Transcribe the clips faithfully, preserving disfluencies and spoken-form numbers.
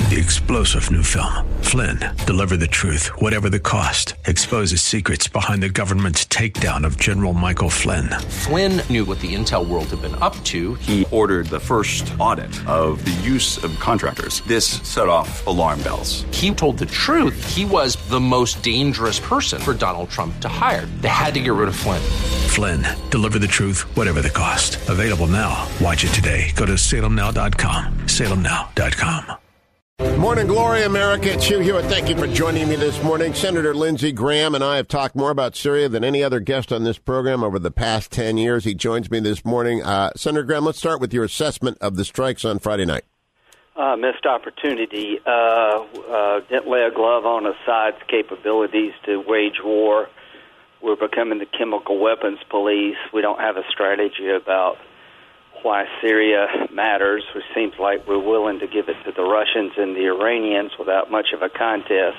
The explosive new film, Flynn, deliver the truth, whatever the cost, exposes secrets behind the government's takedown of General Michael Flynn. Flynn knew what the intel world had been up to. He ordered the first audit of the use of contractors. This set off alarm bells. He told the truth. He was the most dangerous person for Donald Trump to hire. They had to get rid of Flynn. Flynn, deliver the truth, whatever the cost. Available now. Watch it today. Go to salem now dot com. salem now dot com. Morning Glory, America. It's Hugh Hewitt. Thank you for joining me this morning. Senator Lindsey Graham and I have talked more about Syria than any other guest on this program over the past ten years. He joins me this morning. Uh, Senator Graham, let's start with your assessment of the strikes on Friday night. Uh, missed opportunity. Uh, uh, didn't lay a glove on Assad's capabilities to wage war. We're becoming the chemical weapons police. We don't have a strategy about why Syria matters. It seems like we're willing to give it to the Russians and the Iranians without much of a contest.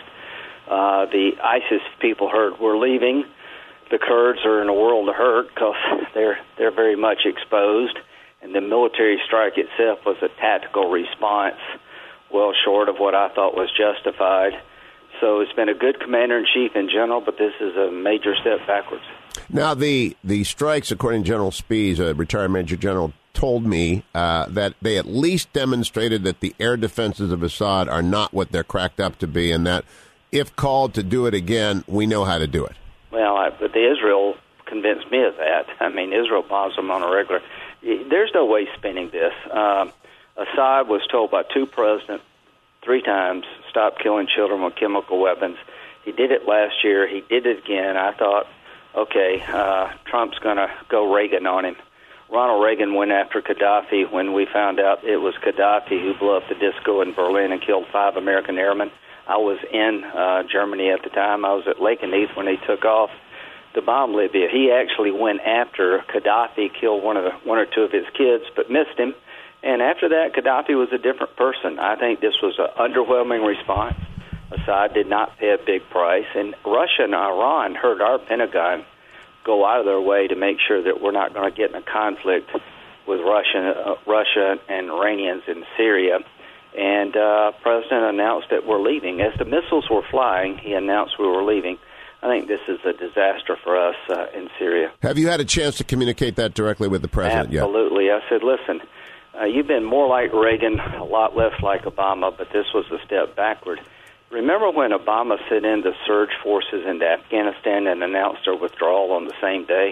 Uh, the ISIS people heard we're leaving. The Kurds are in a world of hurt because they're they're very much exposed. And the military strike itself was a tactical response, well short of what I thought was justified. So it's been a good commander-in-chief in general, but this is a major step backwards. Now, the, the strikes, according to General Spies, a retired Major General, told me uh, that they at least demonstrated that the air defenses of Assad are not what they're cracked up to be, and that if called to do it again, we know how to do it. Well, I, but the Israel convinced me of that. I mean, Israel bombs them on a regular. There's no way spinning this. Um, Assad was told by two presidents three times, stop killing children with chemical weapons. He did it last year. He did it again. I thought, okay, uh, Trump's going to go Reagan on him. Ronald Reagan went after Gaddafi when we found out it was Gaddafi who blew up the disco in Berlin and killed five American airmen. I was in uh, Germany at the time. I was at Lakenheath when he took off to bomb Libya. He actually went after Gaddafi, killed one of the, one or two of his kids, but missed him. And after that, Gaddafi was a different person. I think this was an underwhelming response. Assad did not pay a big price. And Russia and Iran heard our Pentagon go out of their way to make sure that we're not going to get in a conflict with Russia, uh, Russia and Iranians in Syria. And uh, President announced that we're leaving. As the missiles were flying, he announced we were leaving. I think this is a disaster for us uh, in Syria. Have you had a chance to communicate that directly with the president yet? Absolutely. I said, listen, uh, you've been more like Reagan, a lot less like Obama, but this was a step backward. Remember when Obama sent in the surge forces into Afghanistan and announced their withdrawal on the same day?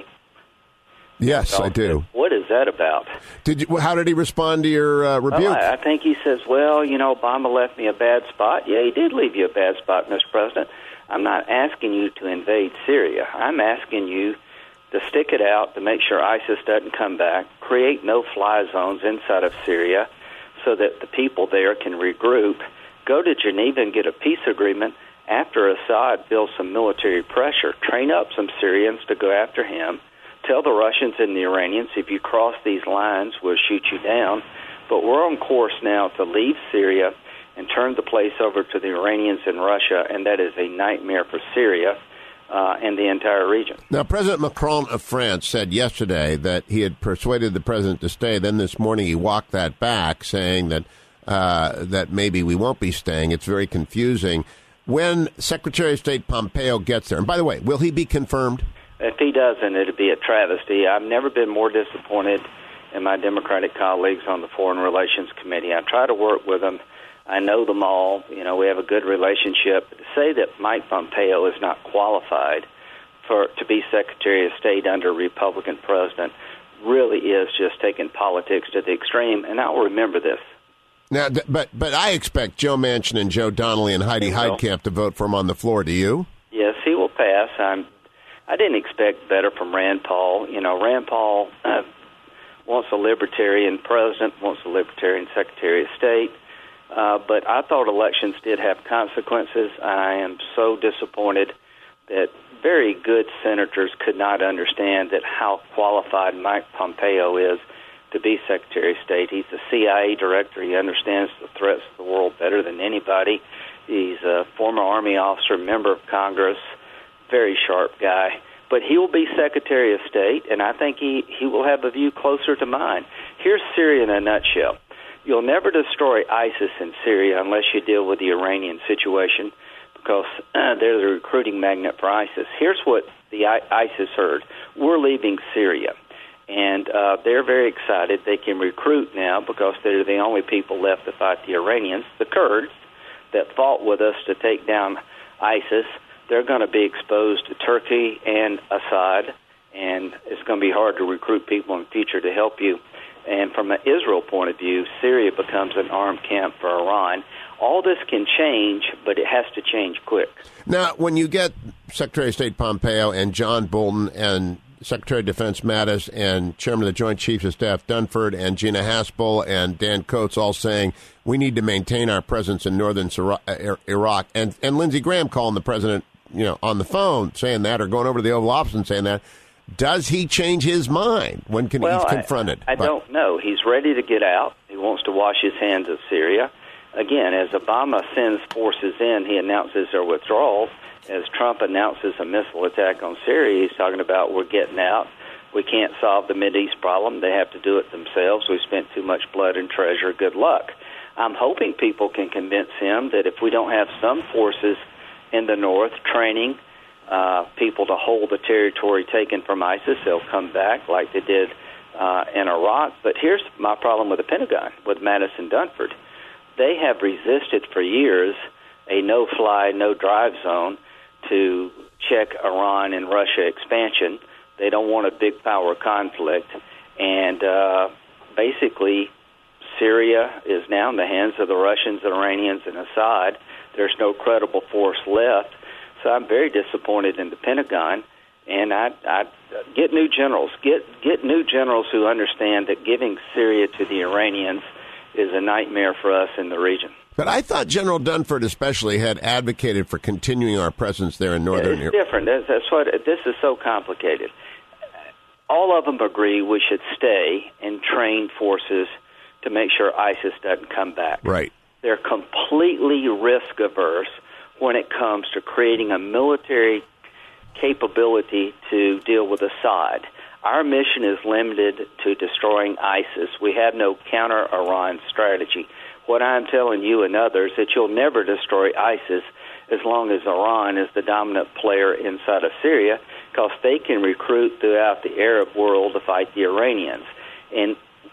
Yes, so, I do. What is that about? Did you, how did he respond to your uh, rebuke? Well, I, I think he says, well, you know, Obama left me a bad spot. Yeah, he did leave you a bad spot, Mister President. I'm not asking you to invade Syria. I'm asking you to stick it out to make sure ISIS doesn't come back, create no-fly zones inside of Syria so that the people there can regroup, go to Geneva and get a peace agreement after Assad feels some military pressure, train up some Syrians to go after him, tell the Russians and the Iranians, if you cross these lines, we'll shoot you down. But we're on course now to leave Syria and turn the place over to the Iranians and Russia, and that is a nightmare for Syria uh, and the entire region. Now, President Macron of France said yesterday that he had persuaded the president to stay. Then this morning he walked that back, saying that uh, that maybe we won't be staying. It's very confusing. When Secretary of State Pompeo gets there, and by the way, will he be confirmed? If he doesn't, it'll be a travesty. I've never been more disappointed in my Democratic colleagues on the Foreign Relations Committee. I try to work with them. I know them all. You know, we have a good relationship. To say that Mike Pompeo is not qualified for to be Secretary of State under a Republican president really is just taking politics to the extreme, and I'll remember this. Now, but but I expect Joe Manchin and Joe Donnelly and Heidi Heitkamp to vote for him on the floor. Do you? Yes, he will pass. I'm. I didn't expect better from Rand Paul. You know, Rand Paul uh, wants a libertarian president, wants a libertarian Secretary of State. Uh, but I thought elections did have consequences. I am so disappointed that very good senators could not understand that how qualified Mike Pompeo is to be Secretary of State. He's a C I A director. He understands the threats of the world better than anybody. He's a former Army officer, member of Congress, very sharp guy. But he will be Secretary of State, and I think he, he will have a view closer to mine. Here's Syria in a nutshell. you'll never destroy ISIS in Syria unless you deal with the Iranian situation, because uh, they're the recruiting magnet for ISIS. Here's what the I- ISIS heard. We're leaving Syria. And uh, they're very excited. They can recruit now because they're the only people left to fight the Iranians. The Kurds that fought with us to take down ISIS, they're going to be exposed to Turkey and Assad, and it's going to be hard to recruit people in the future to help you. And from an Israel point of view, Syria becomes an armed camp for Iran. All this can change, but it has to change quick. Now, when you get Secretary of State Pompeo and John Bolton and Secretary of Defense Mattis and Chairman of the Joint Chiefs of Staff Dunford and Gina Haspel and Dan Coates all saying we need to maintain our presence in northern Iraq, and, and Lindsey Graham calling the president, you know, on the phone saying that, or going over to the Oval Office and saying that, does he change his mind when can, well, he's confronted? I, I don't know. He's ready to get out. He wants to wash his hands of Syria. Again, as Obama sends forces in, he announces their withdrawal. As Trump announces a missile attack on Syria, he's talking about we're getting out. We can't solve the Mideast problem. They have to do it themselves. We've spent too much blood and treasure. Good luck. I'm hoping people can convince him that if we don't have some forces in the north training uh, people to hold the territory taken from ISIS, they'll come back like they did uh, in Iraq. But here's my problem with the Pentagon, with Mattis and Dunford. They have resisted for years a no-fly, no-drive zone to check Iran and Russia expansion. They don't want a big power conflict. And uh, basically, Syria is now in the hands of the Russians, Iranians, and Assad. There's no credible force left. So I'm very disappointed in the Pentagon. And I, I get new generals. Get, get new generals who understand that giving Syria to the Iranians is a nightmare for us in the region. But I thought General Dunford especially had advocated for continuing our presence there in northern Iraq. It's different. That's, that's what, this is so complicated. All of them agree we should stay and train forces to make sure ISIS doesn't come back. Right. They're completely risk-averse when it comes to creating a military capability to deal with Assad. Our mission is limited to destroying ISIS. We have no counter-Iran strategy. What I'm telling you and others is that you'll never destroy ISIS as long as Iran is the dominant player inside of Syria, because they can recruit throughout the Arab world to fight the Iranians. And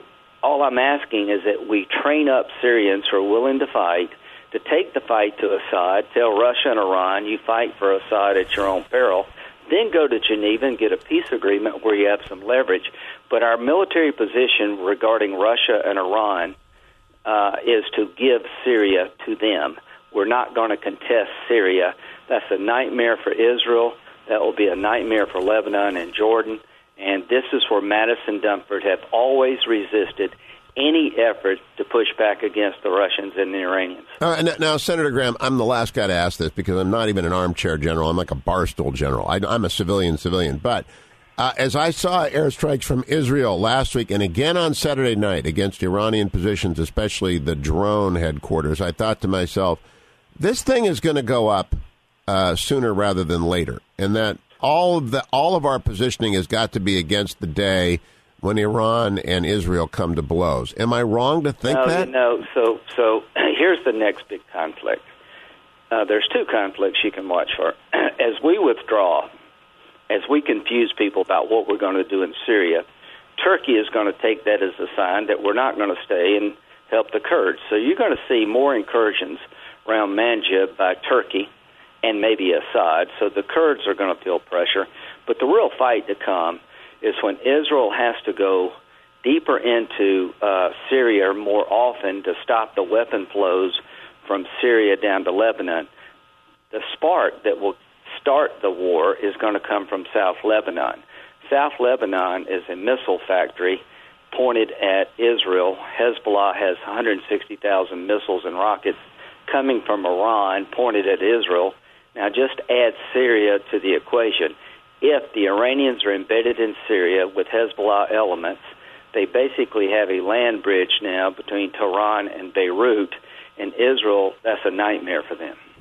all I'm asking is that we train up Syrians who are willing to fight, to take the fight to Assad, tell Russia and Iran, you fight for Assad at your own peril, then go to Geneva and get a peace agreement where you have some leverage. But our military position regarding Russia and Iran uh, is to give Syria to them. We're not going to contest Syria. That's a nightmare for Israel. That will be a nightmare for Lebanon and Jordan. And this is where Mattis and Dunford have always resisted any effort to push back against the Russians and the Iranians. Uh, now, now, Senator Graham, I'm the last guy to ask this because I'm not even an armchair general. I'm like a barstool general. I, I'm a civilian civilian. But uh, as I saw airstrikes from Israel last week and again on Saturday night against Iranian positions, especially the drone headquarters, I thought to myself, this thing is going to go up uh, sooner rather than later, and that all of the all of our positioning has got to be against the day when Iran and Israel come to blows. Am I wrong to think no, that? No, so so here's the next big conflict. Uh, there's two conflicts you can watch for. As we withdraw, as we confuse people about what we're going to do in Syria, Turkey is going to take that as a sign that we're not going to stay and help the Kurds. So you're going to see more incursions around Manjib by Turkey and maybe Assad. So the Kurds are going to feel pressure. But the real fight to come is when Israel has to go deeper into uh, Syria more often to stop the weapon flows from Syria down to Lebanon. The spark that will start the war is going to come from South Lebanon. South Lebanon is a missile factory pointed at Israel. Hezbollah has one hundred sixty thousand missiles and rockets coming from Iran pointed at Israel. Now just add Syria to the equation. If the Iranians are embedded in Syria with Hezbollah elements, they basically have a land bridge now between Tehran and Beirut. In Israel, that's a nightmare for them.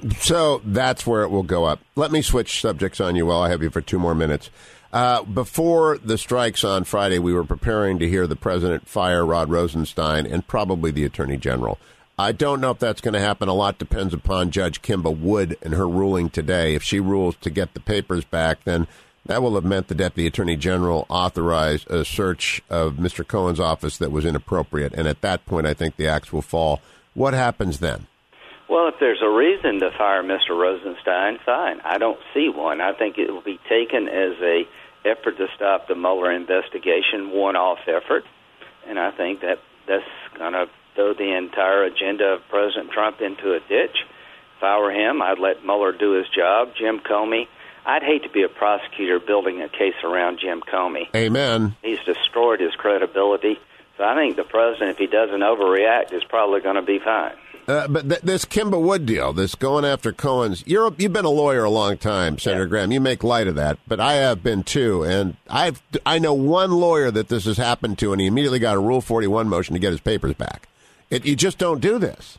So that's where it will go up. Let me switch subjects on you while I have you for two more minutes. Uh, before the strikes on Friday, we were preparing to hear the president fire Rod Rosenstein and probably the attorney general. I don't know if that's going to happen. A lot depends upon Judge Kimba Wood and her ruling today. If she rules to get the papers back, then that will have meant the deputy attorney general authorized a search of Mister Cohen's office that was inappropriate. And at that point, I think the axe will fall. What happens then? Well, if there's a reason to fire Mister Rosenstein, fine. I don't see one. I think it will be taken as a effort to stop the Mueller investigation, one-off effort. And I think that that's going to throw the entire agenda of President Trump into a ditch. If I were him, I'd let Mueller do his job. Jim Comey, I'd hate to be a prosecutor building a case around Jim Comey. Amen. He's destroyed his credibility. So I think the president, if he doesn't overreact, is probably going to be fine. Uh, but th- this Kimba Wood deal, this going after Cohen's, you're, you've been a lawyer a long time, Senator yeah. Graham. You make light of that, but I have been too. And I've, I know one lawyer that this has happened to, and he immediately got a Rule forty-one motion to get his papers back. It, you just don't do this.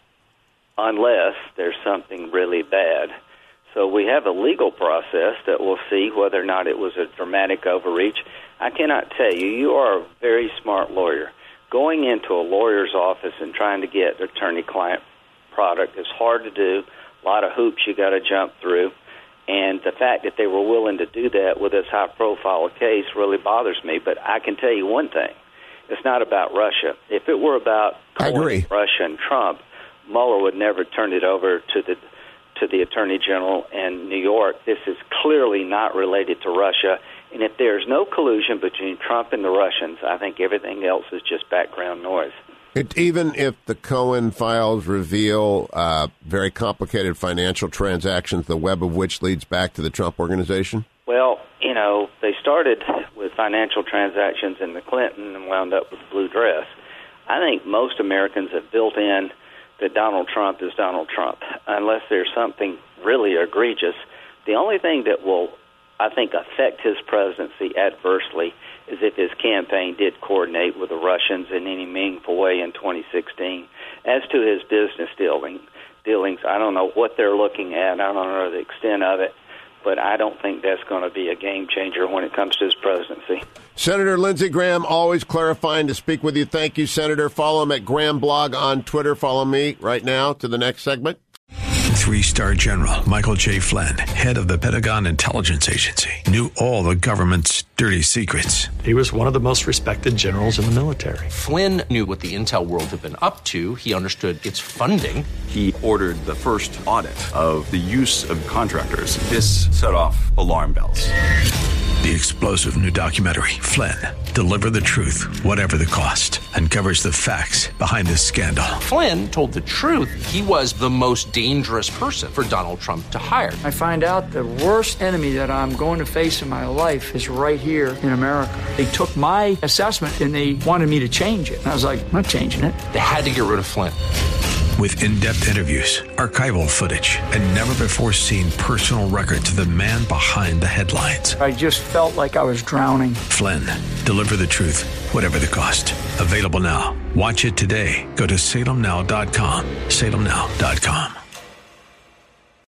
Unless there's something really bad. So we have a legal process that will see whether or not it was a dramatic overreach. I cannot tell you, you are a very smart lawyer. Going into a lawyer's office and trying to get attorney-client product is hard to do. A lot of hoops you got to jump through. And the fact that they were willing to do that with this high-profile case really bothers me. But I can tell you one thing. It's not about Russia. If it were about I agree. Russia and Trump, Mueller would never turn it over to the to the Attorney General in New York. This is clearly not related to Russia. And if there's no collusion between Trump and the Russians, I think everything else is just background noise. It, even if the Cohen files reveal uh, very complicated financial transactions, the web of which leads back to the Trump organization? Well, you know, they started with financial transactions in the Clinton and wound up with the blue dress. I think most Americans have built in that Donald Trump is Donald Trump, unless there's something really egregious. The only thing that will, I think, affect his presidency adversely is if his campaign did coordinate with the Russians in any meaningful way in twenty sixteen. As to his business dealing, dealings, I don't know what they're looking at. I don't know the extent of it. But I don't think that's going to be a game changer when it comes to his presidency. Senator Lindsey Graham, always clarifying to speak with you. Thank you, Senator. Follow him at Graham Blog on Twitter. Follow me right now to the next segment. Three-star General Michael J. Flynn, head of the Pentagon Intelligence Agency, knew all the government's dirty secrets. He was one of the most respected generals in the military. Flynn knew what the intel world had been up to. He understood its funding. He ordered the first audit of the use of contractors. This set off alarm bells. The explosive new documentary, Flynn, Deliver the Truth, Whatever the Cost, uncovers the facts behind this scandal. Flynn told the truth. He was the most dangerous person for Donald Trump to hire. I find out the worst enemy that I'm going to face in my life is right here in America. They took my assessment and they wanted me to change it. And I was like, I'm not changing it. They had to get rid of Flynn. With in-depth interviews, archival footage, and never-before-seen personal records of the man behind the headlines. I just felt like I was drowning. Flynn, Deliver the Truth, Whatever the Cost. Available now. Watch it today. Go to salem now dot com. salem now dot com.